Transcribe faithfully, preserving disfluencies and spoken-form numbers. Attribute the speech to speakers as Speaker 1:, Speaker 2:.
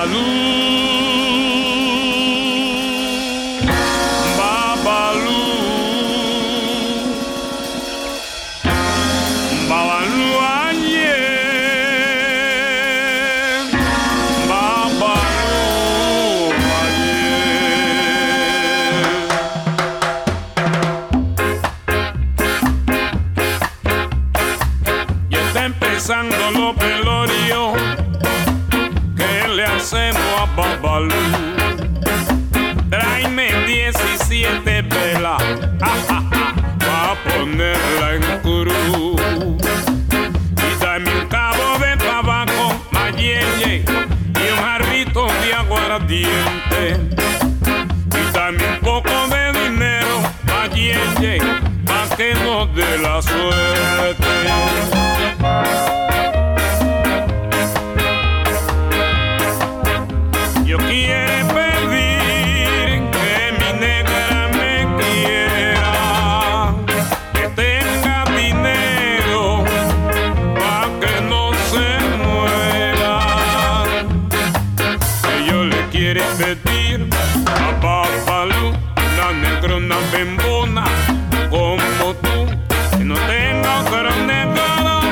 Speaker 1: Babalú, Babalú, Babalú ayer, Babalú ayer. Ya está empezando lo pelorio. ¿Qué le hacemos a Babalú? Tráeme diecisiete velas para ponerla en cruz. Y dame un cabo de tabaco, mayelle, y un jarrito de aguardiente. Y dame un poco de dinero, mayelle, pa' que nos dé la suerte. Yo quiero pedir que mi negra me quiera, que tenga dinero pa' que no se muera. Que yo le quiero pedir a Babalú, una negra, una bembona como tú, que no tenga otra negra.